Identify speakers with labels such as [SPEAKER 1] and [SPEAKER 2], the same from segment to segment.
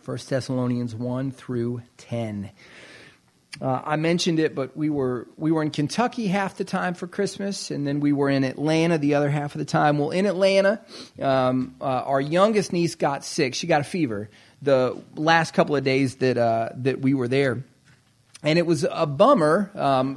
[SPEAKER 1] 1 Thessalonians 1 through 10. I mentioned it, but we were in Kentucky half the time for Christmas, and then we were in Atlanta the other half of the time. Well, in Atlanta, our youngest niece got sick. She got a fever the last couple of days that we were there. And it was a bummer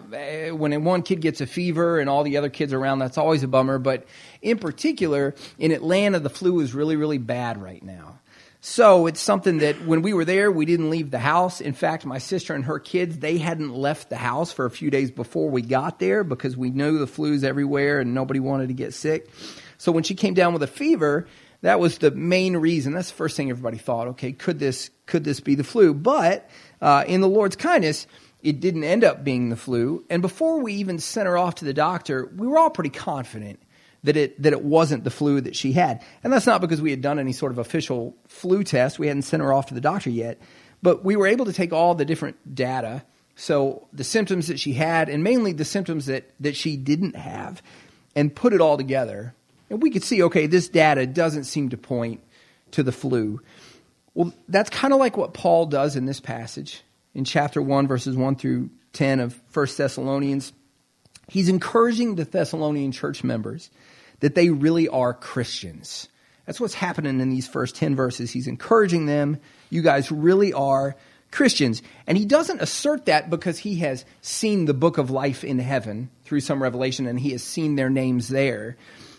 [SPEAKER 1] when one kid gets a fever and all the other kids around. That's always a bummer. But in particular, in Atlanta, the flu is really, really bad right now. So it's something that when we were there, we didn't leave the house. In fact, my sister and her kids, they hadn't left the house for a few days before we got there because we knew the flu's everywhere and nobody wanted to get sick. So when she came down with a fever, that was the main reason. That's the first thing everybody thought, okay, could this be the flu? But in the Lord's kindness, it didn't end up being the flu. And before we even sent her off to the doctor, we were all pretty confident that it wasn't the flu that she had. And that's not because we had done any sort of official flu test. We hadn't sent her off to the doctor yet. But we were able to take all the different data, so the symptoms that she had, and mainly the symptoms that she didn't have, and put it all together. And we could see, okay, this data doesn't seem to point to the flu. Well, that's kind of like what Paul does in this passage. In chapter 1, verses 1 through 10 of 1 Thessalonians, he's encouraging the Thessalonian church members that they really are Christians. That's what's happening in these first 10 verses. He's encouraging them, you guys really are Christians. And he doesn't assert that because he has seen the book of life in heaven through some revelation and he has seen their names there.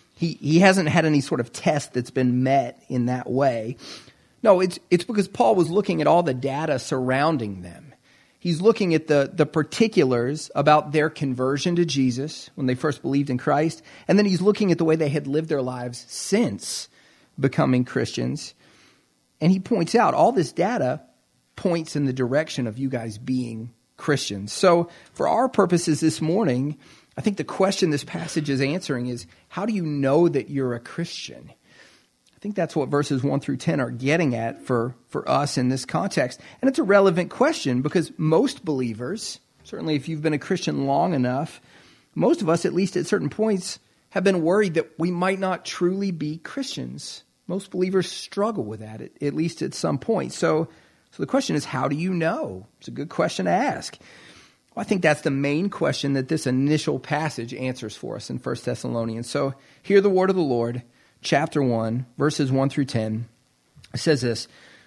[SPEAKER 1] He hasn't had any sort of test that's been met in that way. No, it's because Paul was looking at all the data surrounding them. He's looking at the particulars about their conversion to Jesus when they first believed in Christ. And then he's looking at the way they had lived their lives since becoming Christians. And he points out all this data points in the direction of you guys being Christians. So for our purposes this morning, I think the question this passage is answering is, how do you know that you're a Christian? I think that's what verses 1 through 10 are getting at for us in this context. And it's a relevant question because most believers, certainly if you've been a Christian long enough, most of us, at least at certain points, have been worried that we might not truly be Christians. Most believers struggle with that, at least at some point. So the question is, how do you know? It's a good question to ask. Well, I think that's the main question that this initial passage answers for us in 1 Thessalonians. So hear the word of the Lord. Chapter 1, verses 1 through 10, it says this: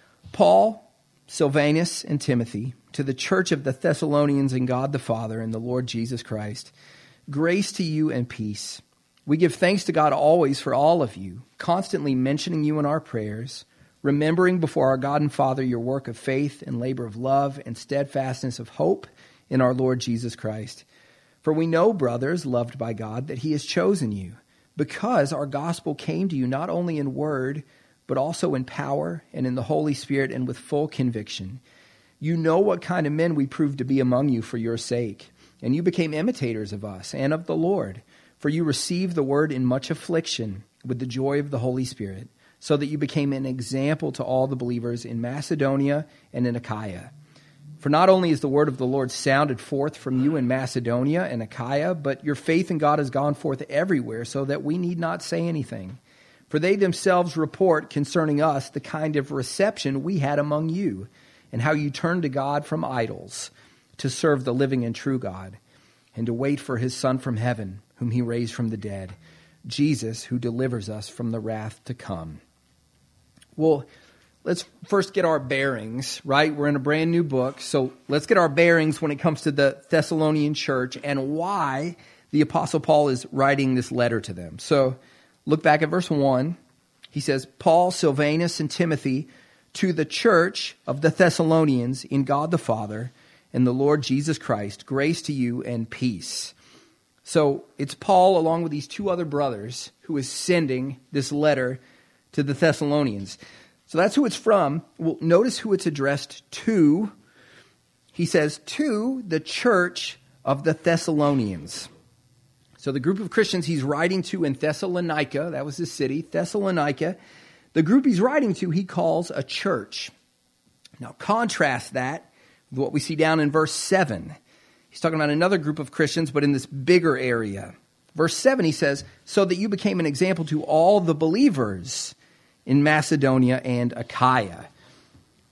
[SPEAKER 1] Paul, Silvanus, and Timothy, to the church of the Thessalonians in God the Father and the Lord Jesus Christ, grace to you and peace. We give thanks to God always for all of you, constantly mentioning you in our prayers, remembering before our God and Father your work of faith and labor of love and steadfastness of hope in our Lord Jesus Christ. For we know, brothers, loved by God, that he has chosen you, because our gospel came to you not only in word, but also in power and in the Holy Spirit and with full conviction. You know what kind of men we proved to be among you for your sake, and you became imitators of us and of the Lord, for you received the word in much affliction with the joy of the Holy Spirit, so that you became an example to all the believers in Macedonia and in Achaia. For not only is the word of the Lord sounded forth from you in Macedonia and Achaia, but your faith in God has gone forth everywhere, so that we need not say anything. For they themselves report concerning us the kind of reception we had among you, and how you turned to God from idols to serve the living and true God, and to wait for his Son from heaven, whom he raised from the dead, Jesus, who delivers us from the wrath to come. Well, let's first get our bearings, right? We're in a brand new book, so let's get our bearings when it comes to the Thessalonian church and why the Apostle Paul is writing this letter to them. So look back at verse 1. He says, Paul, Silvanus, and Timothy, to the church of the Thessalonians in God the Father and the Lord Jesus Christ, grace to you and peace. So it's Paul, along with these two other brothers, who is sending this letter to the Thessalonians. So that's who it's from. Well, notice who it's addressed to. He says, to the church of the Thessalonians. So the group of Christians he's writing to in Thessalonica, that was the city, Thessalonica, the group he's writing to, he calls a church. Now contrast that with what we see down in verse 7. He's talking about another group of Christians, but in this bigger area. Verse 7, he says, so that you became an example to all the believers in Macedonia and Achaia.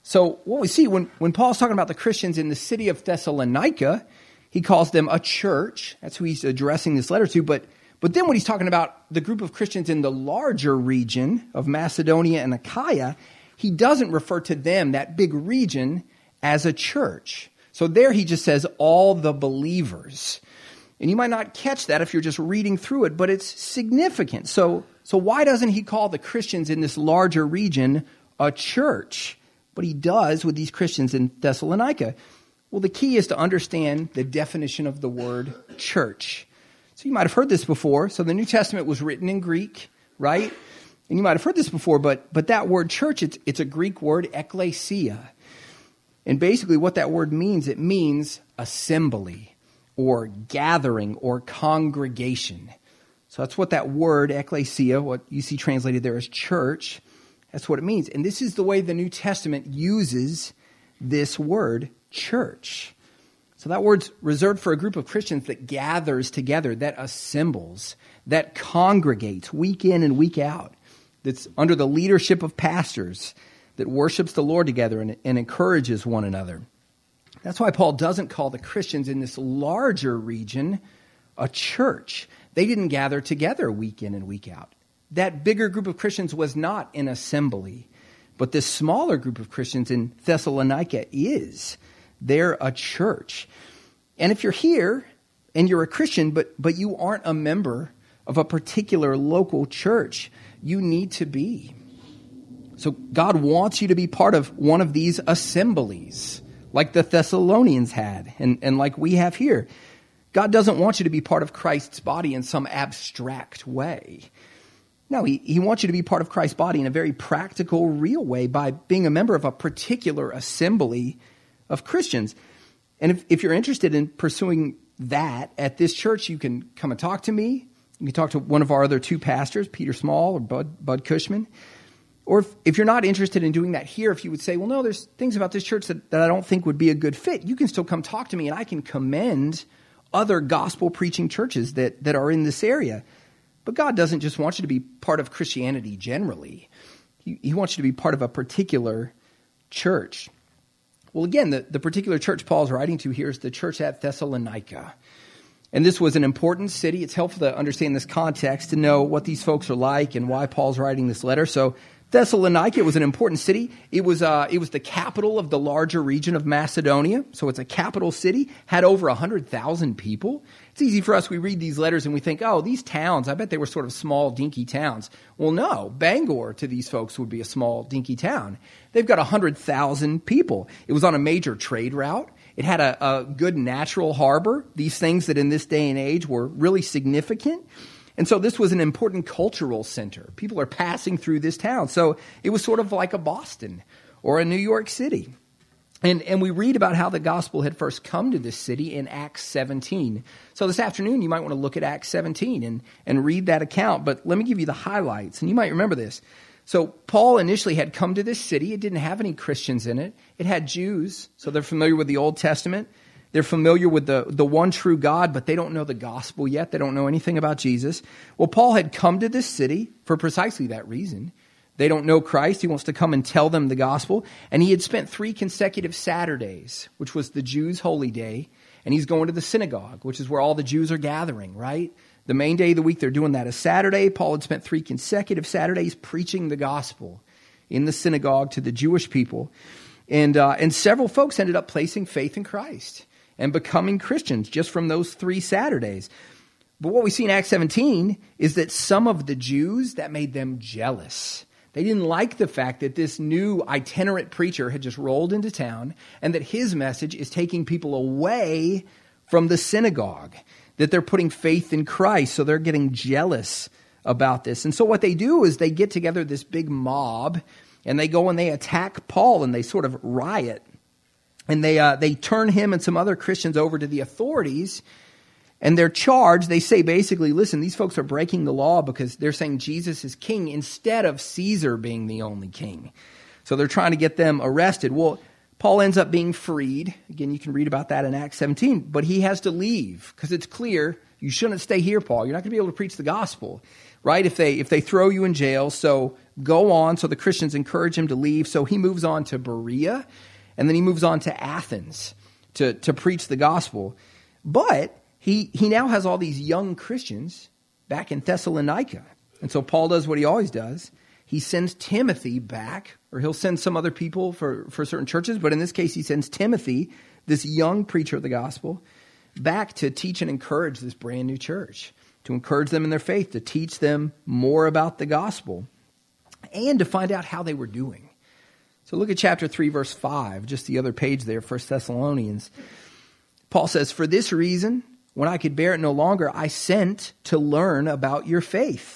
[SPEAKER 1] So what we see when Paul's talking about the Christians in the city of Thessalonica, he calls them a church. That's who he's addressing this letter to. But then when he's talking about the group of Christians in the larger region of Macedonia and Achaia, he doesn't refer to them, that big region, as a church. So there he just says all the believers. And you might not catch that if you're just reading through it, but it's significant. So why doesn't he call the Christians in this larger region a church? But he does with these Christians in Thessalonica. Well, the key is to understand the definition of the word church. So you might have heard this before. So the New Testament was written in Greek, right? And you might have heard this before, but that word church, it's a Greek word, ekklesia. And basically what that word means, it means assembly or gathering or congregation. So that's what that word, ekklesia, what you see translated there as church, that's what it means. And this is the way the New Testament uses this word, church. So that word's reserved for a group of Christians that gathers together, that assembles, that congregates week in and week out, that's under the leadership of pastors, that worships the Lord together and encourages one another. That's why Paul doesn't call the Christians in this larger region a church. They didn't gather together week in and week out. That bigger group of Christians was not an assembly, but this smaller group of Christians in Thessalonica is. They're a church. And if you're here and you're a Christian, but you aren't a member of a particular local church, you need to be. So God wants you to be part of one of these assemblies, like the Thessalonians had and like we have here. God doesn't want you to be part of Christ's body in some abstract way. No, he wants you to be part of Christ's body in a very practical, real way by being a member of a particular assembly of Christians. And if you're interested in pursuing that at this church, you can come and talk to me. You can talk to one of our other two pastors, Peter Small or Bud Cushman. Or if you're not interested in doing that here, if you would say, well, no, there's things about this church that I don't think would be a good fit, you can still come talk to me and I can commend other gospel-preaching churches that are in this area. But God doesn't just want you to be part of Christianity generally. He wants you to be part of a particular church. Well, again, the particular church Paul's writing to here is the church at Thessalonica. And this was an important city. It's helpful to understand this context to know what these folks are like and why Paul's writing this letter. So Thessalonica was an important city. It was the capital of the larger region of Macedonia. So it's a capital city, had over 100,000 people. It's easy for us. We read these letters and we think, oh, these towns, I bet they were sort of small, dinky towns. Well, no, Bangor to these folks would be a small, dinky town. They've got 100,000 people. It was on a major trade route. It had a good natural harbor, these things that in this day and age were really significant. And so this was an important cultural center. People are passing through this town. So it was sort of like a Boston or a New York City. And we read about how the gospel had first come to this city in Acts 17. So this afternoon, you might want to look at Acts 17 and read that account. But let me give you the highlights, and you might remember this. So Paul initially had come to this city. It didn't have any Christians in it. It had Jews, so they're familiar with the Old Testament. They're familiar with the one true God, but they don't know the gospel yet. They don't know anything about Jesus. Well, Paul had come to this city for precisely that reason. They don't know Christ. He wants to come and tell them the gospel. And he had spent 3 consecutive Saturdays, which was the Jews' holy day. And he's going to the synagogue, which is where all the Jews are gathering, right? The main day of the week, they're doing that as Saturday. Paul had spent 3 consecutive Saturdays preaching the gospel in the synagogue to the Jewish people. And several folks ended up placing faith in Christ and becoming Christians just from those 3 Saturdays. But what we see in Acts 17 is that some of the Jews, that made them jealous. They didn't like the fact that this new itinerant preacher had just rolled into town and that his message is taking people away from the synagogue, that they're putting faith in Christ. So they're getting jealous about this. And so what they do is they get together this big mob and they go and they attack Paul and they sort of riot. And they turn him and some other Christians over to the authorities. And they're charged, they say basically, listen, these folks are breaking the law because they're saying Jesus is king instead of Caesar being the only king. So they're trying to get them arrested. Well, Paul ends up being freed. Again, you can read about that in Acts 17. But he has to leave because it's clear you shouldn't stay here, Paul. You're not going to be able to preach the gospel. right? If they throw you in jail, so go on. So the Christians encourage him to leave. So he moves on to Berea, and then he moves on to Athens to preach the gospel. But he now has all these young Christians back in Thessalonica. And so Paul does what he always does. He sends Timothy back, or he'll send some other people for certain churches, but in this case he sends Timothy, this young preacher of the gospel, back to teach and encourage this brand new church, to encourage them in their faith, to teach them more about the gospel, and to find out how they were doing. So look at chapter 3, verse 5, just the other page there, 1 Thessalonians. Paul says, "For this reason, when I could bear it no longer, I sent to learn about your faith."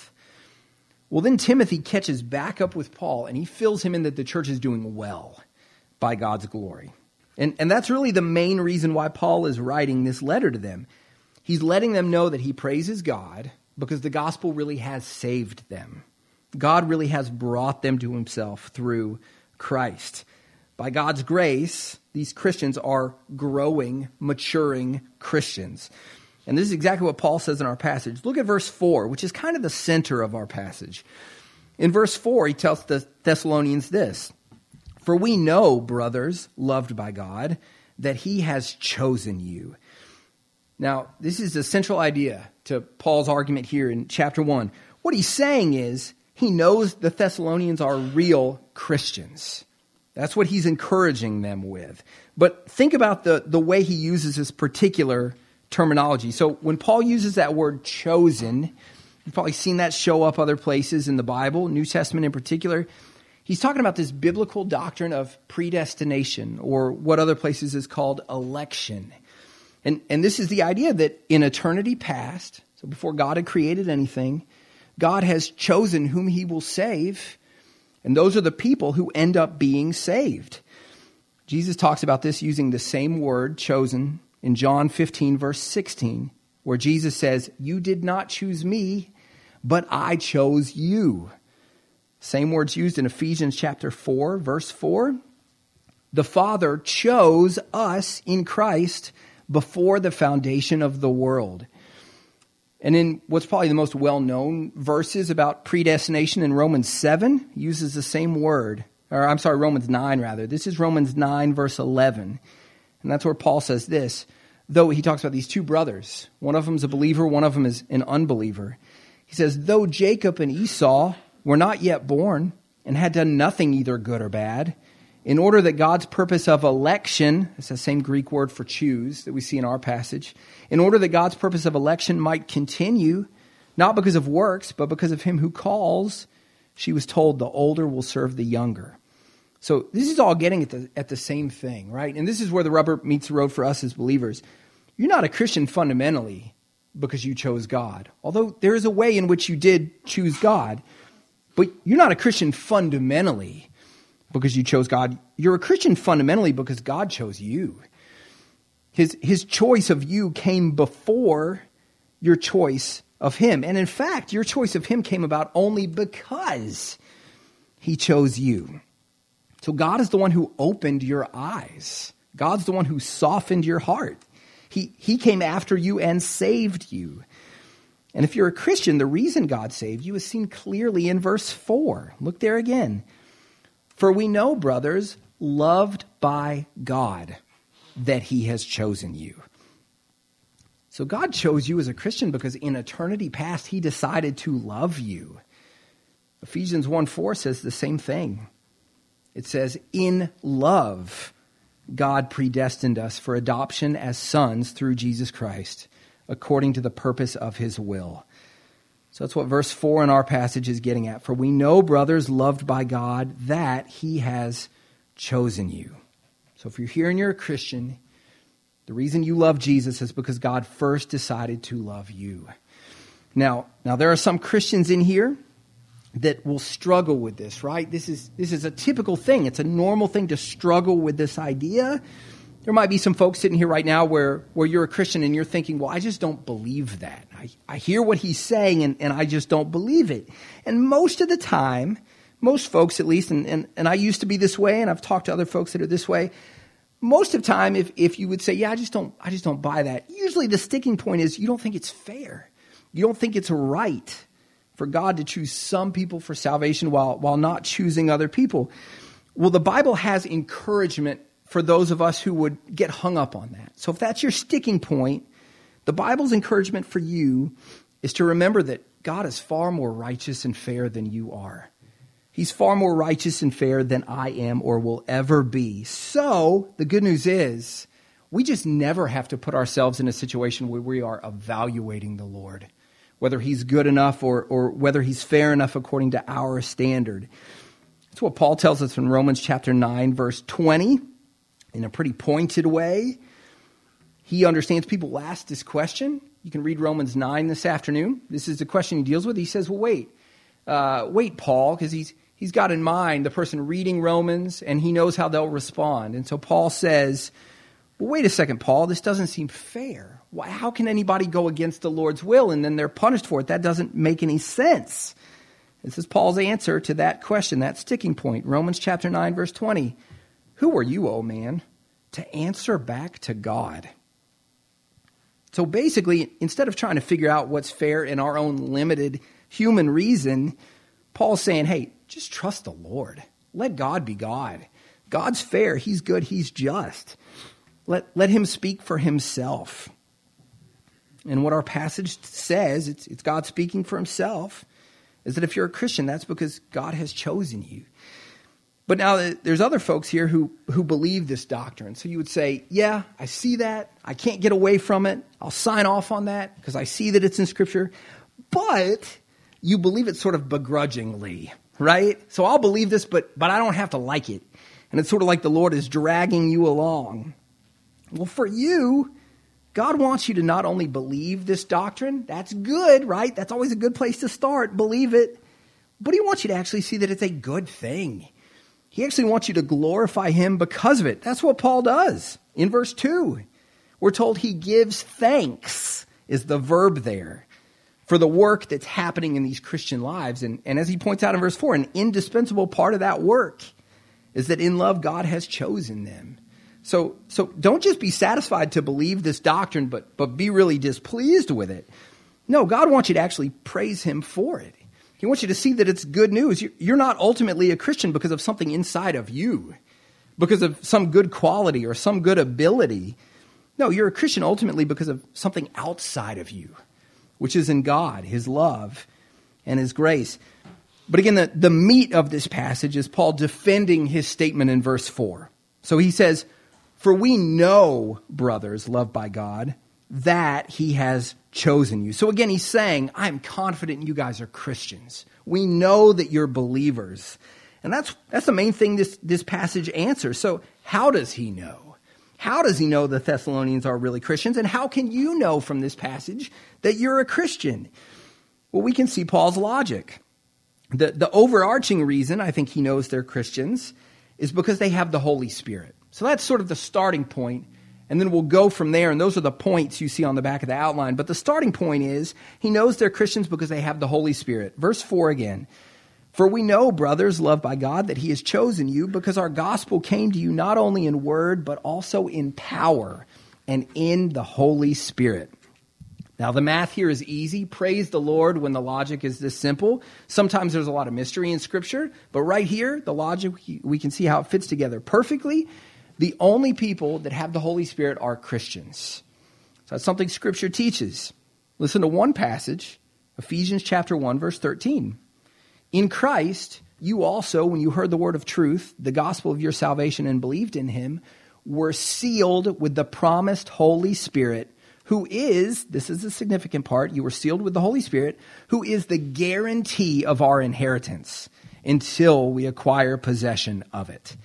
[SPEAKER 1] Well, then Timothy catches back up with Paul, and he fills him in that the church is doing well by God's glory. And that's really the main reason why Paul is writing this letter to them. He's letting them know that he praises God because the gospel really has saved them. God really has brought them to himself through Christ. By God's grace, these Christians are growing, maturing Christians. And this is exactly what Paul says in our passage. Look at verse 4, which is kind of the center of our passage. In verse 4, he tells the Thessalonians this: "For we know, brothers, loved by God, that he has chosen you." Now, this is the central idea to Paul's argument here in chapter 1. What he's saying is he knows the Thessalonians are real Christians. That's what he's encouraging them with. But think about the way he uses this particular terminology. So when Paul uses that word chosen, you've probably seen that show up other places in the Bible, New Testament in particular. He's talking about this biblical doctrine of predestination, or what other places is called election. And this is the idea that in eternity past, so before God had created anything, God has chosen whom he will save, and those are the people who end up being saved. Jesus talks about this using the same word, chosen, in John 15, verse 16, where Jesus says, "You did not choose me, but I chose you." Same words used in Ephesians chapter 4, verse 4. "The Father chose us in Christ before the foundation of the world." And in what's probably the most well-known verses about predestination in Romans 7, uses the same word. Or I'm sorry, Romans 9 rather. This is Romans 9, verse 11. And that's where Paul says this, though he talks about these two brothers. One of them is a believer, one of them is an unbeliever. He says, "Though Jacob and Esau were not yet born and had done nothing either good or bad, in order that God's purpose of election," it's the same Greek word for choose that we see in our passage, "in order that God's purpose of election might continue, not because of works, but because of him who calls, she was told the older will serve the younger." So this is all getting at the same thing, right? And this is where the rubber meets the road for us as believers. You're not a Christian fundamentally because you chose God. Although there is a way in which you did choose God, but you're not a Christian fundamentally because you chose God. You're a Christian fundamentally because God chose you. His choice of you came before your choice of him. And in fact, your choice of him came about only because he chose you. So God is the one who opened your eyes. God's the one who softened your heart. He came after you and saved you. And if you're a Christian, the reason God saved you is seen clearly in verse 4. Look there again. "For we know, brothers, loved by God, that he has chosen you." So God chose you as a Christian because in eternity past, he decided to love you. Ephesians 1:4 says the same thing. It says, "In love, God predestined us for adoption as sons through Jesus Christ, according to the purpose of his will." So that's what verse 4 in our passage is getting at. "For we know, brothers, loved by God, that he has chosen you." So if you're here and you're a Christian, the reason you love Jesus is because God first decided to love you. Now there are some Christians in here that will struggle with this, right? This is a typical thing. It's a normal thing to struggle with this idea. There might be some folks sitting here right now where you're a Christian and you're thinking, well, I just don't believe that. I hear what he's saying and I just don't believe it. And most of the time, most folks at least, and I used to be this way, and I've talked to other folks that are this way, most of the time, if you would say, yeah, I just don't buy that, usually the sticking point is you don't think it's fair. You don't think it's right. for God to choose some people for salvation while not choosing other people. Well, the Bible has encouragement for those of us who would get hung up on that. So if that's your sticking point, the Bible's encouragement for you is to remember that God is far more righteous and fair than you are. He's far more righteous and fair than I am or will ever be. So the good news is we just never have to put ourselves in a situation where we are evaluating the Lord, whether he's good enough or whether he's fair enough according to our standard. That's what Paul tells us in Romans chapter 9, verse 20, in a pretty pointed way. He understands people ask this question. You can read Romans 9 this afternoon. This is the question he deals with. He says, well, wait, Paul, because he's got in mind the person reading Romans, and he knows how they'll respond. And so Paul says, well, wait a second, Paul, this doesn't seem fair. How can anybody go against the Lord's will and then they're punished for it? That doesn't make any sense. This is Paul's answer to that question, that sticking point. Romans chapter 9, verse 20. Who are you, O man, to answer back to God? So basically, instead of trying to figure out what's fair in our own limited human reason, Paul's saying, hey, just trust the Lord. Let God be God. God's fair. He's good. He's just. Let him speak for himself. And what our passage says, it's God speaking for himself, is that if you're a Christian, that's because God has chosen you. But now there's other folks here who believe this doctrine. So you would say, yeah, I see that. I can't get away from it. I'll sign off on that because I see that it's in Scripture. But you believe it sort of begrudgingly, right? So I'll believe this, but I don't have to like it. And it's sort of like the Lord is dragging you along. Well, for you, God wants you to not only believe this doctrine. That's good, right? That's always a good place to start. Believe it. But he wants you to actually see that it's a good thing. He actually wants you to glorify him because of it. That's what Paul does. In verse 2, we're told he gives thanks, is the verb there, for the work that's happening in these Christian lives. And as he points out in verse 4, an indispensable part of that work is that in love, God has chosen them. So don't just be satisfied to believe this doctrine, but be really displeased with it. No, God wants you to actually praise him for it. He wants you to see that it's good news. You're not ultimately a Christian because of something inside of you, because of some good quality or some good ability. No, you're a Christian ultimately because of something outside of you, which is in God, his love and his grace. But again, the meat of this passage is Paul defending his statement in verse 4. So he says, for we know, brothers, loved by God, that he has chosen you. So again, he's saying, I'm confident you guys are Christians. We know that you're believers. And that's the main thing this passage answers. So how does he know? How does he know the Thessalonians are really Christians? And how can you know from this passage that you're a Christian? Well, we can see Paul's logic. The overarching reason I think he knows they're Christians is because they have the Holy Spirit. So that's sort of the starting point. And then we'll go from there, and those are the points you see on the back of the outline. But the starting point is, he knows they're Christians because they have the Holy Spirit. Verse 4 again. For we know, brothers, loved by God, that he has chosen you because our gospel came to you not only in word, but also in power and in the Holy Spirit. Now, the math here is easy. Praise the Lord when the logic is this simple. Sometimes there's a lot of mystery in Scripture, but right here, the logic, we can see how it fits together perfectly. The only people that have the Holy Spirit are Christians. So that's something Scripture teaches. Listen to one passage, Ephesians chapter 1, verse 13. In Christ, you also, when you heard the word of truth, the gospel of your salvation, and believed in him, were sealed with the promised Holy Spirit, who is, this is a significant part, you were sealed with the Holy Spirit, who is the guarantee of our inheritance until we acquire possession of it.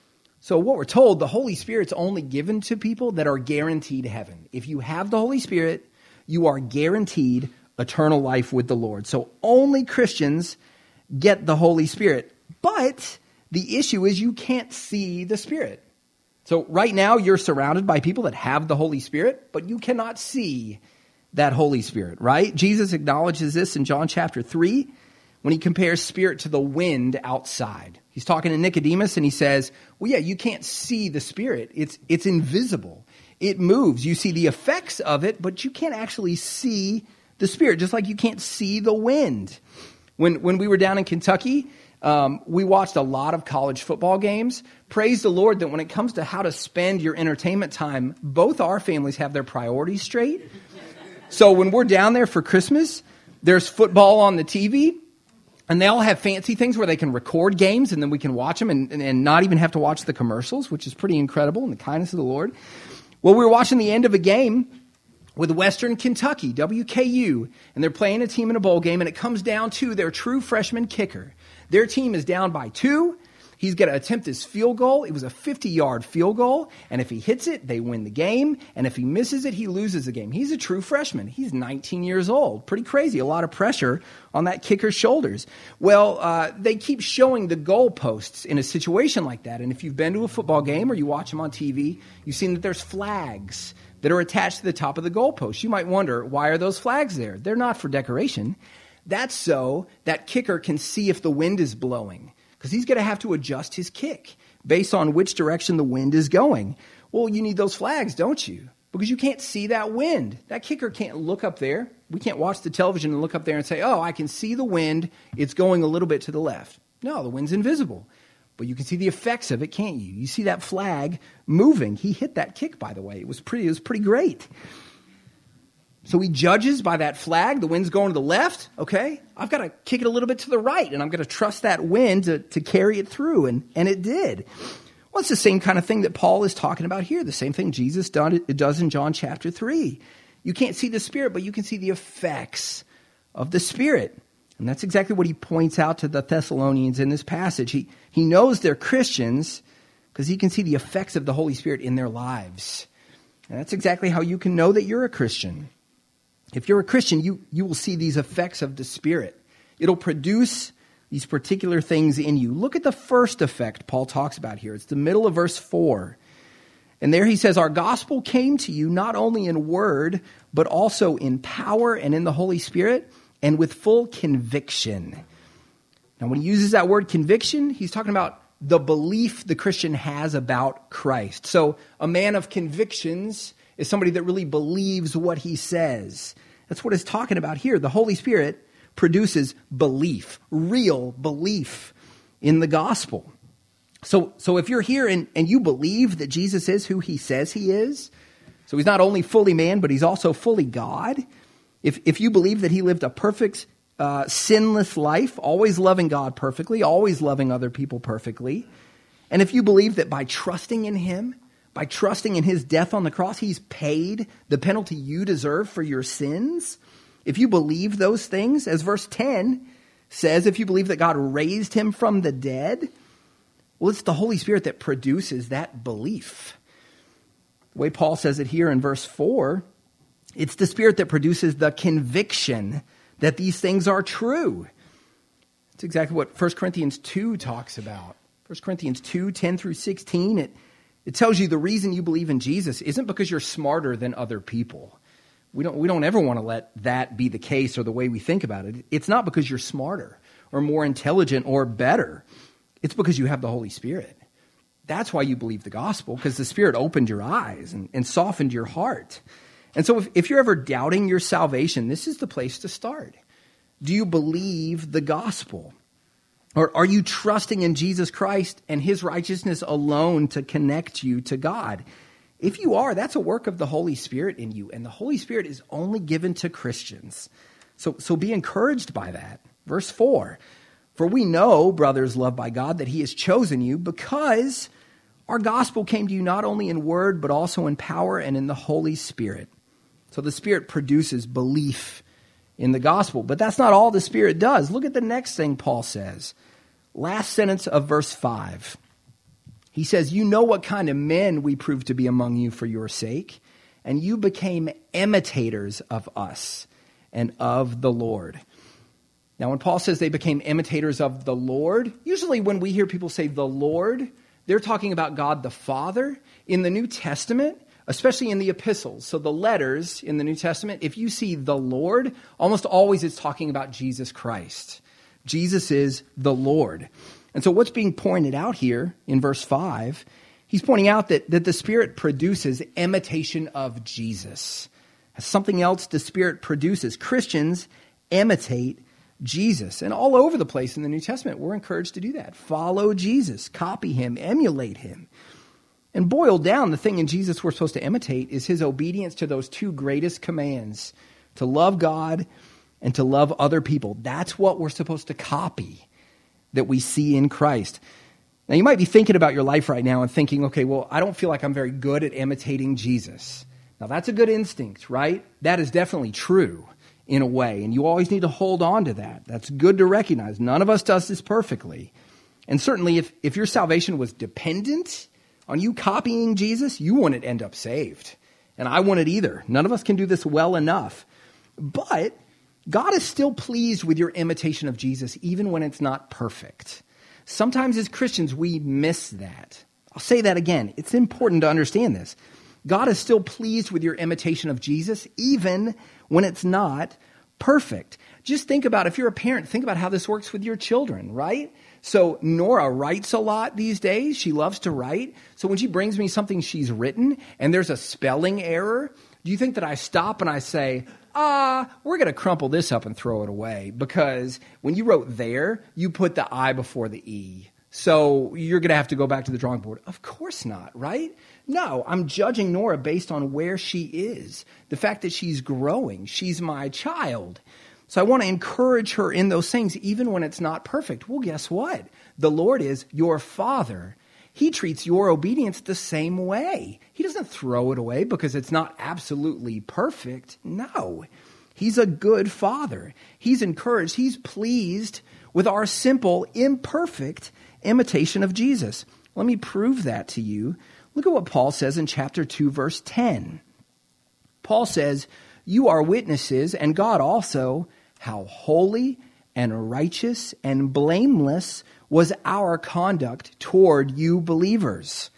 [SPEAKER 1] So what we're told, the Holy Spirit's only given to people that are guaranteed heaven. If you have the Holy Spirit, you are guaranteed eternal life with the Lord. So only Christians get the Holy Spirit. But the issue is you can't see the Spirit. So right now you're surrounded by people that have the Holy Spirit, but you cannot see that Holy Spirit, right? Jesus acknowledges this in John chapter 3 when he compares Spirit to the wind outside. He's talking to Nicodemus and he says, well, yeah, you can't see the Spirit. It's invisible. It moves. You see the effects of it, but you can't actually see the Spirit, just like you can't see the wind. When we were down in Kentucky, we watched a lot of college football games. Praise the Lord that when it comes to how to spend your entertainment time, both our families have their priorities straight. So when we're down there for Christmas, there's football on the TV, and they all have fancy things where they can record games, and then we can watch them and not even have to watch the commercials, which is pretty incredible in the kindness of the Lord. Well, we were watching the end of a game with Western Kentucky, WKU, and they're playing a team in a bowl game, and it comes down to their true freshman kicker. Their team is down by 2. He's going to attempt his field goal. It was a 50-yard field goal, and if he hits it, they win the game, and if he misses it, he loses the game. He's a true freshman. He's 19 years old. Pretty crazy. A lot of pressure on that kicker's shoulders. Well, they keep showing the goalposts in a situation like that, and if you've been to a football game or you watch them on TV, you've seen that there's flags that are attached to the top of the goalpost. You might wonder, why are those flags there? They're not for decoration. That's so that kicker can see if the wind is blowing, because he's going to have to adjust his kick based on which direction the wind is going. Well, you need those flags, don't you? Because you can't see that wind. That kicker can't look up there. We can't watch the television and look up there and say, oh, I can see the wind. It's going a little bit to the left. No, the wind's invisible. But you can see the effects of it, can't you? You see that flag moving. He hit that kick, by the way. It was pretty great. So he judges by that flag. The wind's going to the left. Okay, I've got to kick it a little bit to the right, and I'm going to trust that wind to carry it through, and it did. Well, it's the same kind of thing that Paul is talking about here, the same thing Jesus does in John chapter 3. You can't see the Spirit, but you can see the effects of the Spirit. And that's exactly what he points out to the Thessalonians in this passage. He knows they're Christians because he can see the effects of the Holy Spirit in their lives. And that's exactly how you can know that you're a Christian. If you're a Christian, you will see these effects of the Spirit. It'll produce these particular things in you. Look at the first effect Paul talks about here. It's the middle of verse 4. And there he says, our gospel came to you not only in word, but also in power and in the Holy Spirit and with full conviction. Now, when he uses that word conviction, he's talking about the belief the Christian has about Christ. So a man of convictions is somebody that really believes what he says. That's what it's talking about here. The Holy Spirit produces belief, real belief in the gospel. So if you're here and you believe that Jesus is who he says he is, so he's not only fully man, but he's also fully God. If you believe that he lived a perfect, sinless life, always loving God perfectly, always loving other people perfectly, and if you believe that by trusting in him, by trusting in his death on the cross, he's paid the penalty you deserve for your sins. If you believe those things, as verse 10 says, if you believe that God raised him from the dead, well, it's the Holy Spirit that produces that belief. The way Paul says it here in verse 4, it's the Spirit that produces the conviction that these things are true. That's exactly what 1 Corinthians 2 talks about. 1 Corinthians 2, 10 through 16, it tells you the reason you believe in Jesus isn't because you're smarter than other people. We don't ever want to let that be the case or the way we think about it. It's not because you're smarter or more intelligent or better. It's because you have the Holy Spirit. That's why you believe the gospel, because the Spirit opened your eyes and softened your heart. And so if you're ever doubting your salvation, this is the place to start. Do you believe the gospel? Or are you trusting in Jesus Christ and his righteousness alone to connect you to God? If you are, that's a work of the Holy Spirit in you. And the Holy Spirit is only given to Christians. So be encouraged by that. Verse 4, for we know, brothers loved by God, that he has chosen you because our gospel came to you not only in word, but also in power and in the Holy Spirit. So the Spirit produces belief in the gospel. But that's not all the Spirit does. Look at the next thing Paul says. Last sentence of verse 5. He says, you know what kind of men we proved to be among you for your sake, and you became imitators of us and of the Lord. Now, when Paul says they became imitators of the Lord, usually when we hear people say the Lord, they're talking about God the Father. In the New Testament, especially in the epistles, so the letters in the New Testament, if you see the Lord, almost always it's talking about Jesus Christ. Jesus is the Lord. And so what's being pointed out here in verse 5, he's pointing out that the Spirit produces imitation of Jesus. something else the Spirit produces. Christians imitate Jesus. And all over the place in the New Testament, we're encouraged to do that. Follow Jesus, copy him, emulate him. And boiled down, the thing in Jesus we're supposed to imitate is his obedience to those two greatest commands, to love God and to love other people. That's what we're supposed to copy that we see in Christ. Now, you might be thinking about your life right now and thinking, okay, well, I don't feel like I'm very good at imitating Jesus. Now, that's a good instinct, right? That is definitely true in a way, and you always need to hold on to that. That's good to recognize. None of us does this perfectly. And certainly, if your salvation was dependent on you copying Jesus, you wouldn't end up saved. And I wouldn't either. None of us can do this well enough. But God is still pleased with your imitation of Jesus, even when it's not perfect. Sometimes as Christians, we miss that. I'll say that again. It's important to understand this. God is still pleased with your imitation of Jesus, even when it's not perfect. Just think about, if you're a parent, think about how this works with your children, right? So Nora writes a lot these days. She loves to write. So when she brings me something she's written and there's a spelling error, do you think that I stop and I say, we're going to crumple this up and throw it away? Because when you wrote there, you put the I before the E. So you're going to have to go back to the drawing board. Of course not, right? No, I'm judging Nora based on where she is. The fact that she's growing. She's my child. So I want to encourage her in those things, even when it's not perfect. Well, guess what? The Lord is your Father. He treats your obedience the same way. He doesn't throw it away because it's not absolutely perfect. No, he's a good Father. He's encouraged. He's pleased with our simple, imperfect imitation of Jesus. Let me prove that to you. Look at what Paul says in chapter 2, verse 10. Paul says, "You are witnesses, and God also, how holy and righteous and blameless was our conduct toward you believers."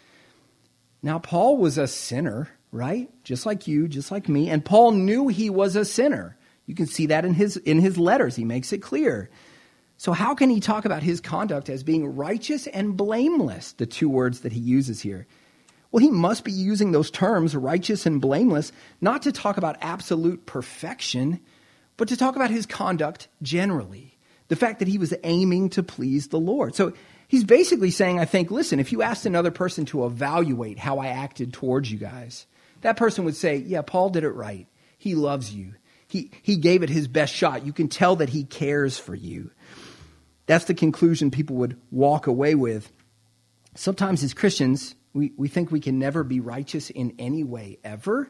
[SPEAKER 1] Now, Paul was a sinner, right? Just like you, just like me. And Paul knew he was a sinner. You can see that in his letters. He makes it clear. So how can he talk about his conduct as being righteous and blameless, the two words that he uses here? Well, he must be using those terms, righteous and blameless, not to talk about absolute perfection, but to talk about his conduct generally. The fact that he was aiming to please the Lord. So he's basically saying, I think, listen, if you asked another person to evaluate how I acted towards you guys, that person would say, yeah, Paul did it right. He loves you. He gave it his best shot. You can tell that he cares for you. That's the conclusion people would walk away with. Sometimes as Christians, we think we can never be righteous in any way ever.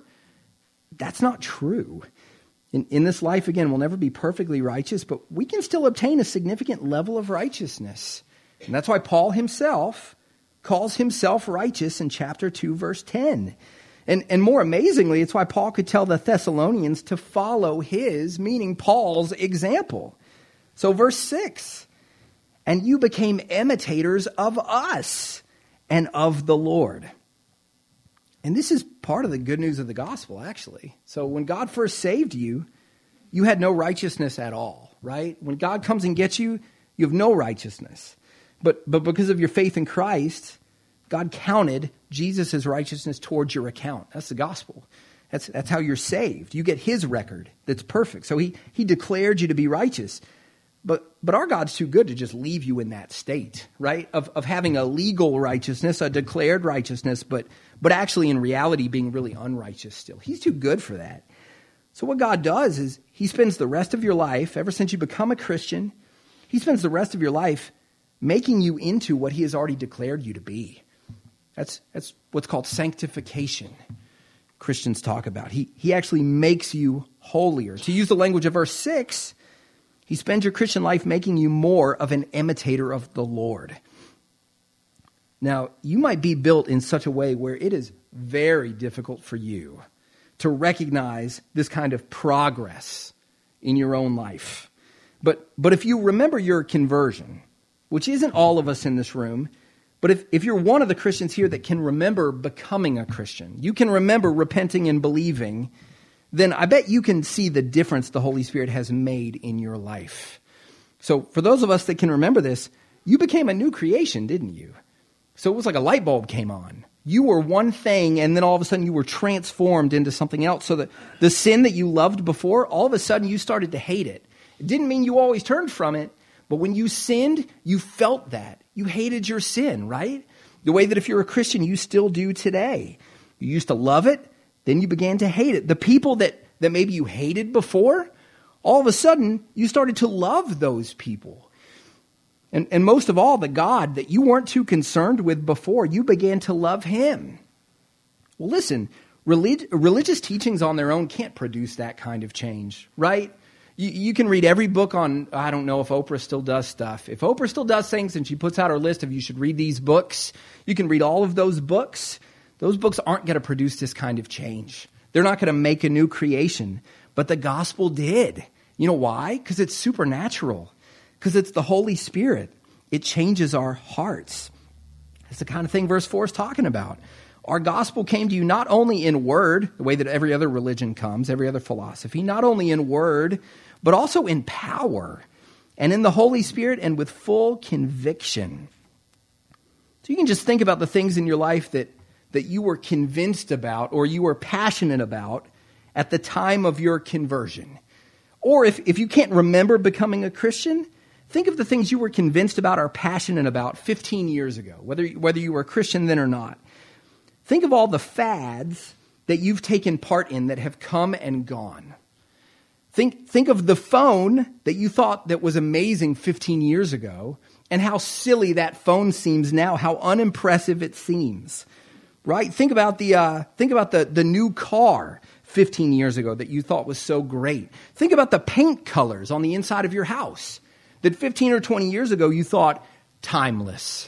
[SPEAKER 1] That's not true. In this life, again, we'll never be perfectly righteous, but we can still obtain a significant level of righteousness. And that's why Paul himself calls himself righteous in chapter 2, verse 10. And more amazingly, it's why Paul could tell the Thessalonians to follow his, meaning Paul's, example. So verse 6, "And you became imitators of us and of the Lord." And this is part of the good news of the gospel, actually. So when God first saved you, you had no righteousness at all, right? When God comes and gets you, you have no righteousness. But because of your faith in Christ, God counted Jesus' righteousness towards your account. That's the gospel. That's how you're saved. You get his record that's perfect. So he declared you to be righteous. But our God's too good to just leave you in that state, right? Of having a legal righteousness, a declared righteousness, but actually in reality being really unrighteous still. He's too good for that. So what God does is he spends the rest of your life, ever since you become a Christian, he spends the rest of your life making you into what he has already declared you to be. That's what's called sanctification. Christians talk about. He actually makes you holier. To use the language of verse 6, he spends your Christian life making you more of an imitator of the Lord. Now, you might be built in such a way where it is very difficult for you to recognize this kind of progress in your own life. But if you remember your conversion, which isn't all of us in this room, but if you're one of the Christians here that can remember becoming a Christian, you can remember repenting and believing, then I bet you can see the difference the Holy Spirit has made in your life. So for those of us that can remember this, you became a new creation, didn't you? So it was like a light bulb came on. You were one thing, and then all of a sudden you were transformed into something else. So that the sin that you loved before, all of a sudden you started to hate it. It didn't mean you always turned from it, but when you sinned, you felt that. You hated your sin, right? The way that if you're a Christian, you still do today. You used to love it, then you began to hate it. The people that maybe you hated before, all of a sudden you started to love those people. And most of all, the God that you weren't too concerned with before, you began to love him. Well, listen, religious teachings on their own can't produce that kind of change, right? You can read every book on, I don't know if Oprah still does stuff. If Oprah still does things and she puts out her list of you should read these books, you can read all of those books. Those books aren't going to produce this kind of change. They're not going to make a new creation. But the gospel did. You know why? Because it's supernatural. Because it's the Holy Spirit. It changes our hearts. It's the kind of thing verse 4 is talking about. Our gospel came to you not only in word, the way that every other religion comes, every other philosophy, not only in word, but also in power and in the Holy Spirit and with full conviction. So you can just think about the things in your life that you were convinced about or you were passionate about at the time of your conversion. Or if you can't remember becoming a Christian, think of the things you were convinced about or passionate about 15 years ago, whether you were a Christian then or not. Think of all the fads that you've taken part in that have come and gone. Think of the phone that you thought that was amazing 15 years ago and how silly that phone seems now, how unimpressive it seems. Right? Think about the new car 15 years ago that you thought was so great. Think about the paint colors on the inside of your house that 15 or 20 years ago you thought timeless.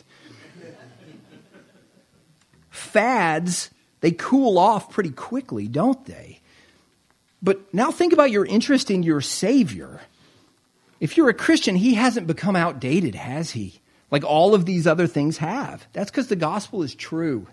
[SPEAKER 1] Fads, they cool off pretty quickly, don't they? But now think about your interest in your Savior. If you're a Christian, he hasn't become outdated, has he? Like all of these other things have. That's because the gospel is true.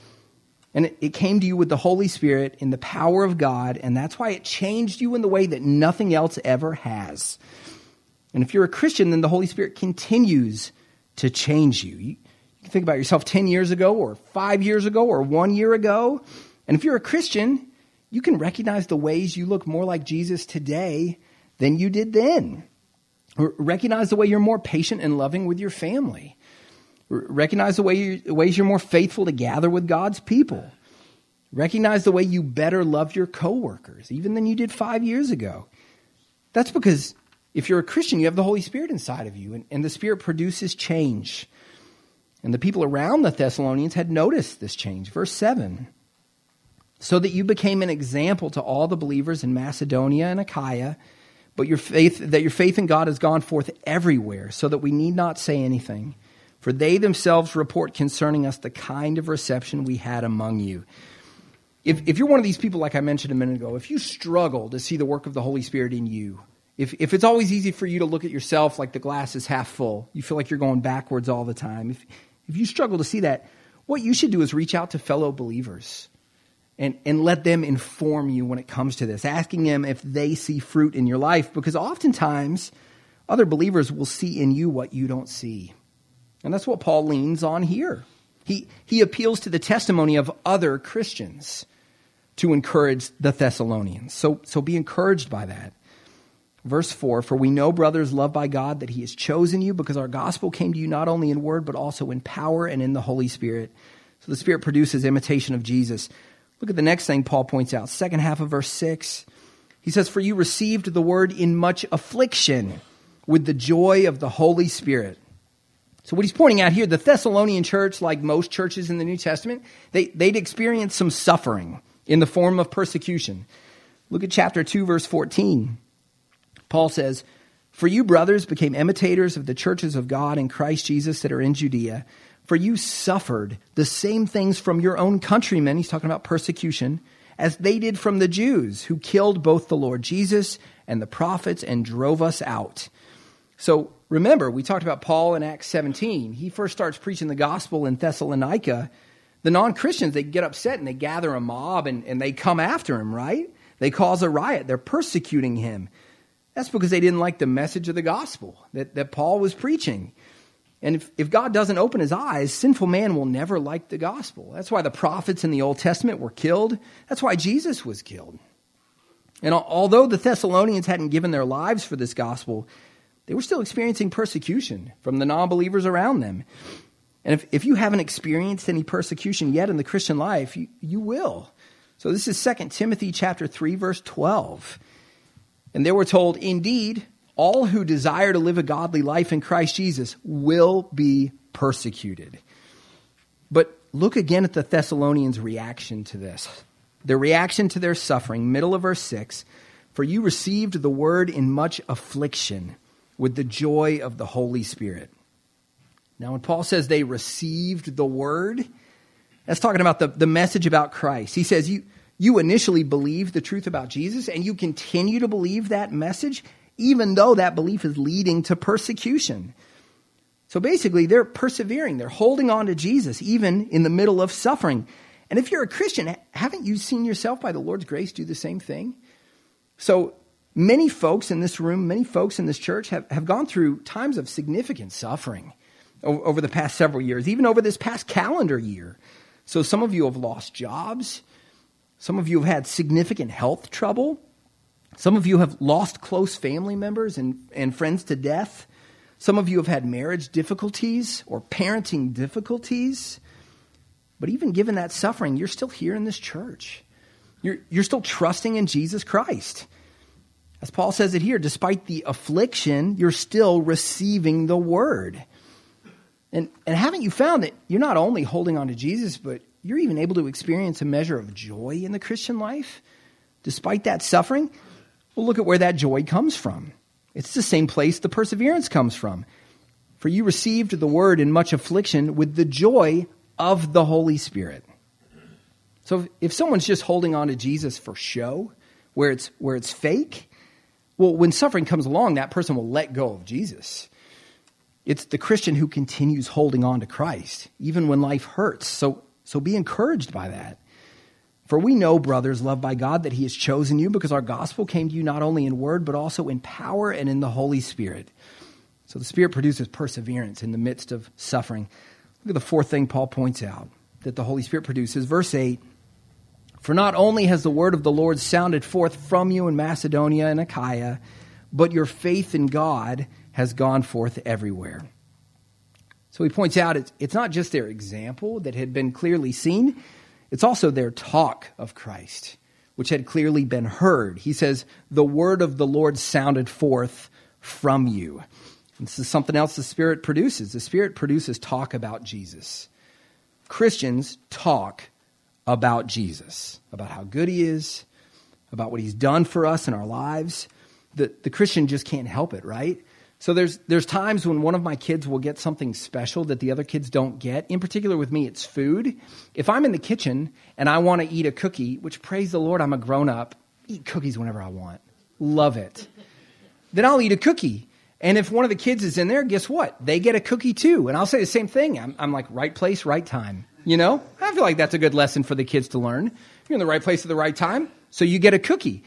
[SPEAKER 1] And it came to you with the Holy Spirit in the power of God, and that's why it changed you in the way that nothing else ever has. And if you're a Christian, then the Holy Spirit continues to change you. You can think about yourself 10 years ago or 5 years ago or 1 year ago. And if you're a Christian, you can recognize the ways you look more like Jesus today than you did then. Or recognize the way you're more patient and loving with your family. Recognize the ways you're more faithful to gather with God's people. Recognize the way you better love your coworkers, even than you did 5 years ago. That's because if you're a Christian, you have the Holy Spirit inside of you, and the Spirit produces change. And the people around the Thessalonians had noticed this change. Verse 7, so that you became an example to all the believers in Macedonia and Achaia, but your faith in God has gone forth everywhere, so that we need not say anything. For they themselves report concerning us the kind of reception we had among you. If you're one of these people, like I mentioned a minute ago, if you struggle to see the work of the Holy Spirit in you, if it's always easy for you to look at yourself like the glass is half full, you feel like you're going backwards all the time. If you struggle to see that, what you should do is reach out to fellow believers and let them inform you when it comes to this, asking them if they see fruit in your life, because oftentimes other believers will see in you what you don't see. And that's what Paul leans on here. He appeals to the testimony of other Christians to encourage the Thessalonians. So be encouraged by that. Verse 4, for we know, brothers, loved by God, that he has chosen you because our gospel came to you not only in word, but also in power and in the Holy Spirit. So the Spirit produces imitation of Jesus. Look at the next thing Paul points out. Second half of verse 6. He says, for you received the word in much affliction with the joy of the Holy Spirit. So what he's pointing out here, the Thessalonian church, like most churches in the New Testament, they'd experienced some suffering in the form of persecution. Look at chapter 2, verse 14. Paul says, for you, brothers, became imitators of the churches of God in Christ Jesus that are in Judea. For you suffered the same things from your own countrymen, he's talking about persecution, as they did from the Jews, who killed both the Lord Jesus and the prophets and drove us out. So remember, we talked about Paul in Acts 17. He first starts preaching the gospel in Thessalonica. The non-Christians, they get upset and they gather a mob and they come after him, right? They cause a riot. They're persecuting him. That's because they didn't like the message of the gospel that Paul was preaching. And if God doesn't open his eyes, sinful man will never like the gospel. That's why the prophets in the Old Testament were killed. That's why Jesus was killed. And although the Thessalonians hadn't given their lives for this gospel, they were still experiencing persecution from the non-believers around them. And if you haven't experienced any persecution yet in the Christian life, you will. So this is 2 Timothy chapter 3, verse 12. And they were told, indeed, all who desire to live a godly life in Christ Jesus will be persecuted. But look again at the Thessalonians' reaction to this. Their reaction to their suffering, middle of verse 6, for you received the word in much affliction with the joy of the Holy Spirit. Now, when Paul says they received the word, that's talking about the message about Christ. He says you initially believed the truth about Jesus, and you continue to believe that message, even though that belief is leading to persecution. So basically, they're persevering. They're holding on to Jesus, even in the middle of suffering. And if you're a Christian, haven't you seen yourself by the Lord's grace do the same thing? So many folks in this room, many folks in this church have gone through times of significant suffering over the past several years, even over this past calendar year. So some of you have lost jobs. Some of you have had significant health trouble. Some of you have lost close family members and friends to death. Some of you have had marriage difficulties or parenting difficulties. But even given that suffering, you're still here in this church. You're still trusting in Jesus Christ. As Paul says it here, despite the affliction, you're still receiving the word. And haven't you found that you're not only holding on to Jesus, but you're even able to experience a measure of joy in the Christian life? Despite that suffering, well, look at where that joy comes from. It's the same place the perseverance comes from. For you received the word in much affliction with the joy of the Holy Spirit. So if someone's just holding on to Jesus for show, where it's fake, well, when suffering comes along, that person will let go of Jesus. It's the Christian who continues holding on to Christ, even when life hurts. So be encouraged by that. For we know, brothers, loved by God, that he has chosen you because our gospel came to you not only in word, but also in power and in the Holy Spirit. So the Spirit produces perseverance in the midst of suffering. Look at the fourth thing Paul points out that the Holy Spirit produces. Verse 8, for not only has the word of the Lord sounded forth from you in Macedonia and Achaia, but your faith in God has gone forth everywhere. So he points out it's not just their example that had been clearly seen, it's also their talk of Christ, which had clearly been heard. He says, the word of the Lord sounded forth from you. And this is something else the Spirit produces. The Spirit produces talk about Jesus. Christians talk about Jesus, about how good he is, about what he's done for us in our lives. The Christian just can't help it, right? So there's times when one of my kids will get something special that the other kids don't get. In particular with me, it's food. If I'm in the kitchen and I want to eat a cookie, which praise the Lord, I'm a grown-up, eat cookies whenever I want. Love it. Then I'll eat a cookie. And if one of the kids is in there, guess what? They get a cookie too. And I'll say the same thing. I'm like, right place, right time. You know? I feel like that's a good lesson for the kids to learn. You're in the right place at the right time, so you get a cookie.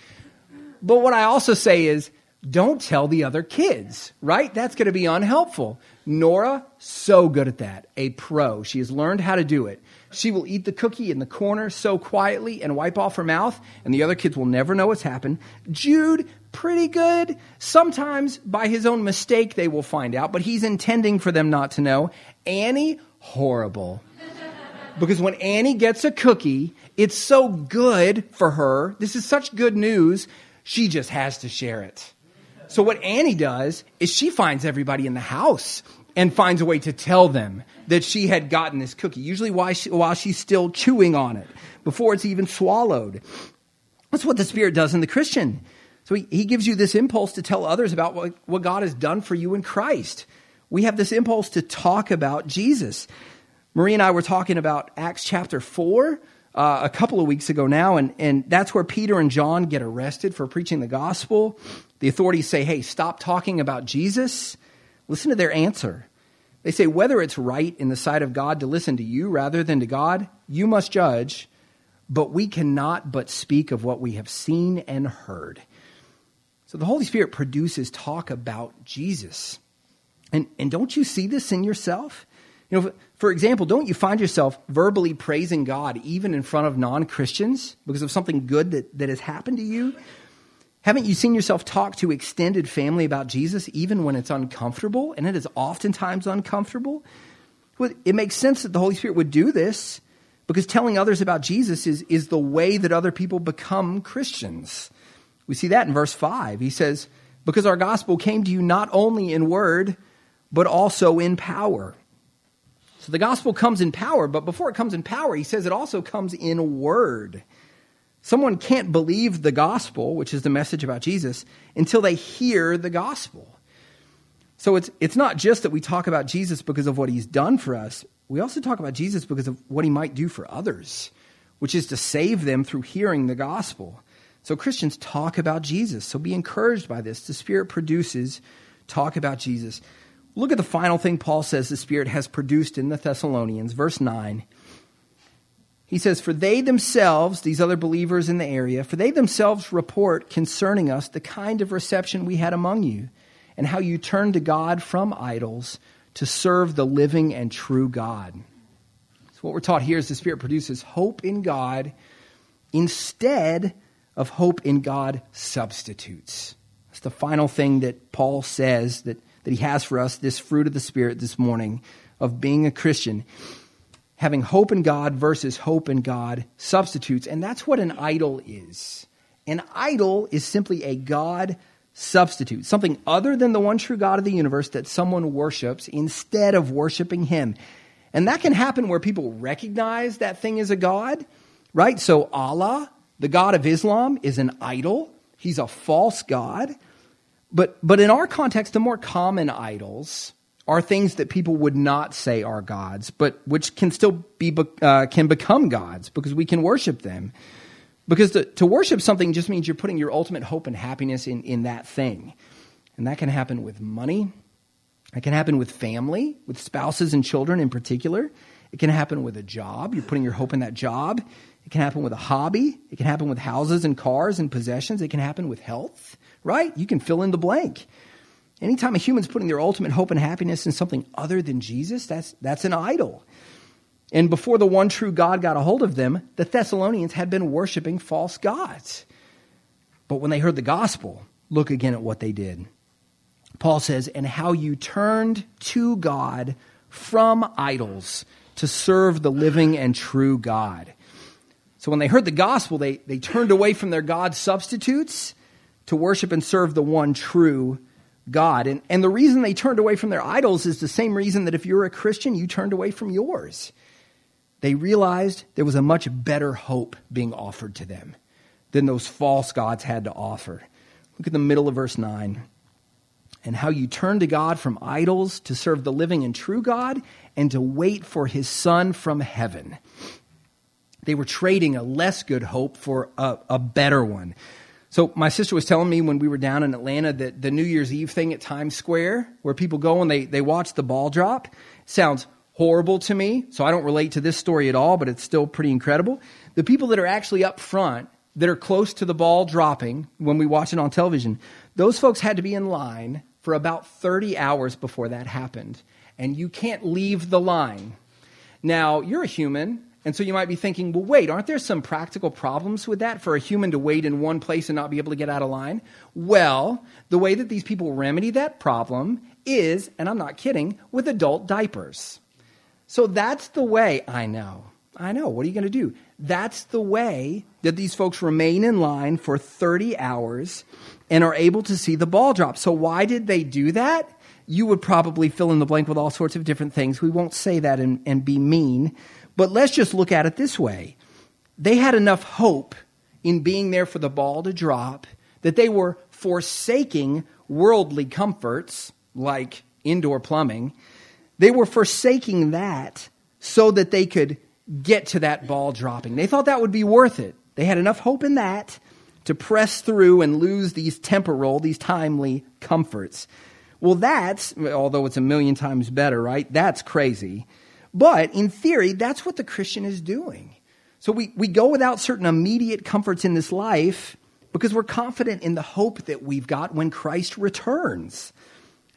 [SPEAKER 1] But what I also say is, don't tell the other kids, right? That's going to be unhelpful. Nora, so good at that. A pro. She has learned how to do it. She will eat the cookie in the corner so quietly and wipe off her mouth, and the other kids will never know what's happened. Jude, pretty good. Sometimes by his own mistake they will find out, but he's intending for them not to know. Annie, horrible. Because when Annie gets a cookie, it's so good for her. This is such good news. She just has to share it. So what Annie does is she finds everybody in the house and finds a way to tell them that she had gotten this cookie, usually while she's still chewing on it, before it's even swallowed. That's what the Spirit does in the Christian. So he gives you this impulse to tell others about what God has done for you in Christ. We have this impulse to talk about Jesus. Marie and I were talking about Acts chapter 4 a couple of weeks ago now, and that's where Peter and John get arrested for preaching the gospel. The authorities say, hey, stop talking about Jesus. Listen to their answer. They say, whether it's right in the sight of God to listen to you rather than to God, you must judge, but we cannot but speak of what we have seen and heard. So the Holy Spirit produces talk about Jesus. And don't you see this in yourself? You know, for example, don't you find yourself verbally praising God even in front of non-Christians because of something good that has happened to you? Haven't you seen yourself talk to extended family about Jesus even when it's uncomfortable? And it is oftentimes uncomfortable. Well, it makes sense that the Holy Spirit would do this because telling others about Jesus is the way that other people become Christians. We see that in verse 5. He says, because our gospel came to you not only in word, but also in power. So the gospel comes in power, but before it comes in power, he says it also comes in word. Someone can't believe the gospel, which is the message about Jesus, until they hear the gospel. So it's not just that we talk about Jesus because of what he's done for us. We also talk about Jesus because of what he might do for others, which is to save them through hearing the gospel. So Christians talk about Jesus. So be encouraged by this. The Spirit produces talk about Jesus. Look at the final thing Paul says the Spirit has produced in the Thessalonians. Verse 9. He says, for they themselves, these other believers in the area, for they themselves report concerning us the kind of reception we had among you, and how you turned to God from idols to serve the living and true God. So what we're taught here is the Spirit produces hope in God instead of hope in God substitutes. That's the final thing that Paul says that he has for us, this fruit of the Spirit this morning of being a Christian. Having hope in God versus hope in God substitutes. And that's what an idol is. An idol is simply a God substitute, something other than the one true God of the universe that someone worships instead of worshiping him. And that can happen where people recognize that thing as a God, right? So Allah, the God of Islam, is an idol. He's a false God. But in our context, the more common idols are things that people would not say are gods, but which can still can become gods because we can worship them. Because to worship something just means you're putting your ultimate hope and happiness in that thing. And that can happen with money. It can happen with family, with spouses and children in particular. It can happen with a job. You're putting your hope in that job. It can happen with a hobby. It can happen with houses and cars and possessions. It can happen with health, right? You can fill in the blank. Anytime a human's putting their ultimate hope and happiness in something other than Jesus, that's an idol. And before the one true God got a hold of them, the Thessalonians had been worshiping false gods. But when they heard the gospel, look again at what they did. Paul says, and how you turned to God from idols to serve the living and true God. So when they heard the gospel, they turned away from their God substitutes to worship and serve the one true God. And the reason they turned away from their idols is the same reason that if you're a Christian, you turned away from yours. They realized there was a much better hope being offered to them than those false gods had to offer. Look at the middle of verse 9. And how you turned to God from idols to serve the living and true God and to wait for his Son from heaven. They were trading a less good hope for a better one. So my sister was telling me when we were down in Atlanta that the New Year's Eve thing at Times Square, where people go and they watch the ball drop, sounds horrible to me. So I don't relate to this story at all, but it's still pretty incredible. The people that are actually up front, that are close to the ball dropping when we watch it on television, those folks had to be in line for about 30 hours before that happened. And you can't leave the line. Now, you're a human. And so you might be thinking, well, wait, aren't there some practical problems with that for a human to wait in one place and not be able to get out of line? Well, the way that these people remedy that problem is, and I'm not kidding, with adult diapers. So that's the way, I know, what are you going to do? That's the way that these folks remain in line for 30 hours and are able to see the ball drop. So why did they do that? You would probably fill in the blank with all sorts of different things. We won't say that and be mean. But let's just look at it this way. They had enough hope in being there for the ball to drop that they were forsaking worldly comforts like indoor plumbing. They were forsaking that so that they could get to that ball dropping. They thought that would be worth it. They had enough hope in that to press through and lose these temporal, these timely comforts. Well, that's, although it's a million times better, right? That's crazy. But in theory, that's what the Christian is doing. So we go without certain immediate comforts in this life because we're confident in the hope that we've got when Christ returns.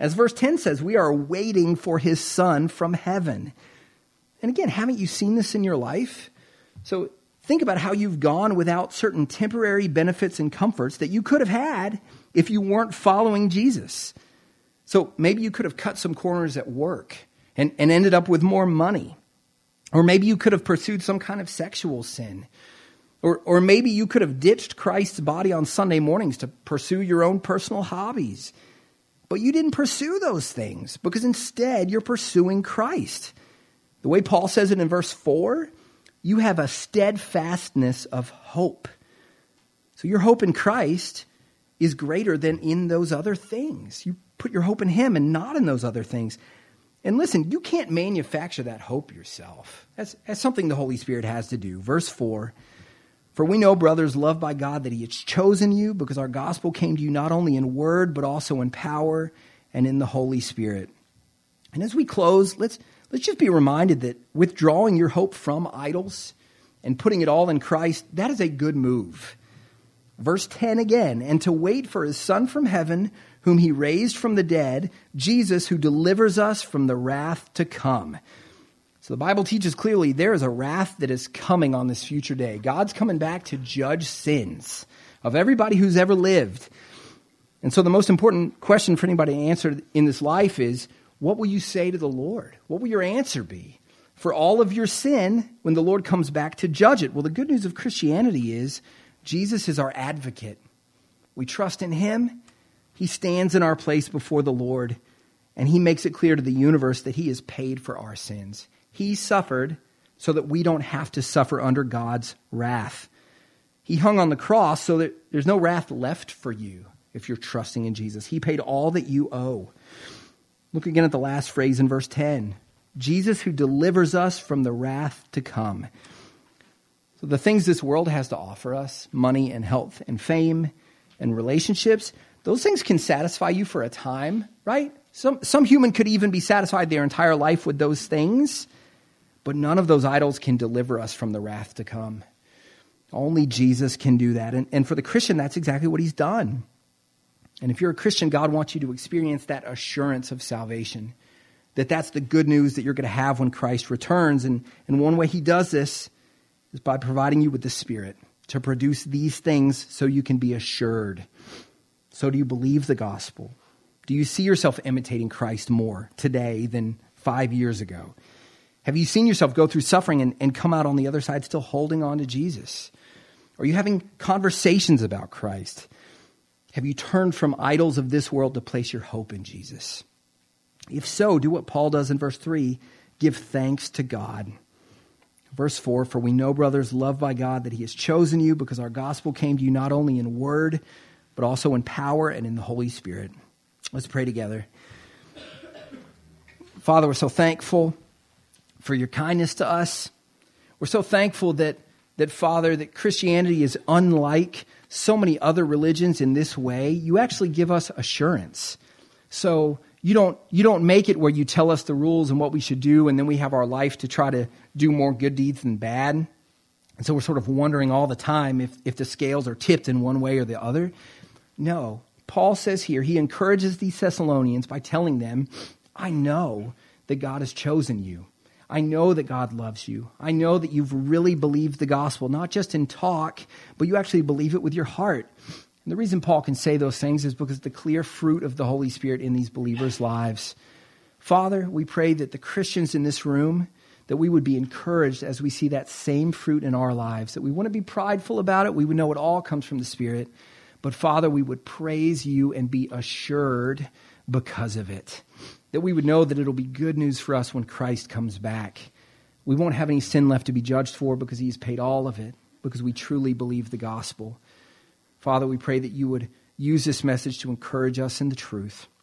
[SPEAKER 1] As verse 10 says, we are waiting for his Son from heaven. And again, haven't you seen this in your life? So think about how you've gone without certain temporary benefits and comforts that you could have had if you weren't following Jesus. So maybe you could have cut some corners at work and ended up with more money. Or maybe you could have pursued some kind of sexual sin. Or maybe you could have ditched Christ's body on Sunday mornings to pursue your own personal hobbies. But you didn't pursue those things because instead you're pursuing Christ. The way Paul says it in verse 4, you have a steadfastness of hope. So your hope in Christ is greater than in those other things. You put your hope in him and not in those other things. And listen, you can't manufacture that hope yourself. That's something the Holy Spirit has to do. Verse 4, for we know, brothers, loved by God, that he has chosen you because our gospel came to you not only in word, but also in power and in the Holy Spirit. And as we close, let's just be reminded that withdrawing your hope from idols and putting it all in Christ, that is a good move. Verse 10 again, and to wait for his Son from heaven, whom he raised from the dead, Jesus, who delivers us from the wrath to come. So the Bible teaches clearly there is a wrath that is coming on this future day. God's coming back to judge sins of everybody who's ever lived. And so the most important question for anybody to answer in this life is, what will you say to the Lord? What will your answer be for all of your sin when the Lord comes back to judge it? Well, the good news of Christianity is Jesus is our advocate. We trust in him. He stands in our place before the Lord, and he makes it clear to the universe that he has paid for our sins. He suffered so that we don't have to suffer under God's wrath. He hung on the cross so that there's no wrath left for you if you're trusting in Jesus. He paid all that you owe. Look again at the last phrase in verse 10. Jesus who delivers us from the wrath to come. So the things this world has to offer us, money and health and fame and relationships, those things can satisfy you for a time, right? Some human could even be satisfied their entire life with those things, but none of those idols can deliver us from the wrath to come. Only Jesus can do that. And for the Christian, that's exactly what he's done. And if you're a Christian, God wants you to experience that assurance of salvation, that's the good news that you're going to have when Christ returns. And one way he does this is by providing you with the Spirit to produce these things so you can be assured. So do you believe the gospel? Do you see yourself imitating Christ more today than 5 years ago? Have you seen yourself go through suffering and come out on the other side still holding on to Jesus? Are you having conversations about Christ? Have you turned from idols of this world to place your hope in Jesus? If so, do what Paul does in verse 3, give thanks to God. Verse 4, for we know, brothers, loved by God, that he has chosen you because our gospel came to you not only in word, but also in power and in the Holy Spirit. Let's pray together. Father, we're so thankful for your kindness to us. We're so thankful that Father, that Christianity is unlike so many other religions in this way. You actually give us assurance. So you don't make it where you tell us the rules and what we should do, and then we have our life to try to do more good deeds than bad. And so we're sort of wondering all the time if the scales are tipped in one way or the other. No. Paul says here, he encourages these Thessalonians by telling them, I know that God has chosen you. I know that God loves you. I know that you've really believed the gospel, not just in talk, but you actually believe it with your heart. And the reason Paul can say those things is because of the clear fruit of the Holy Spirit in these believers' lives. Father, we pray that the Christians in this room, that we would be encouraged as we see that same fruit in our lives, that we wouldn't be prideful about it. We would know it all comes from the Spirit. But Father, we would praise you and be assured because of it. That we would know that it'll be good news for us when Christ comes back. We won't have any sin left to be judged for because he's paid all of it, because we truly believe the gospel. Father, we pray that you would use this message to encourage us in the truth.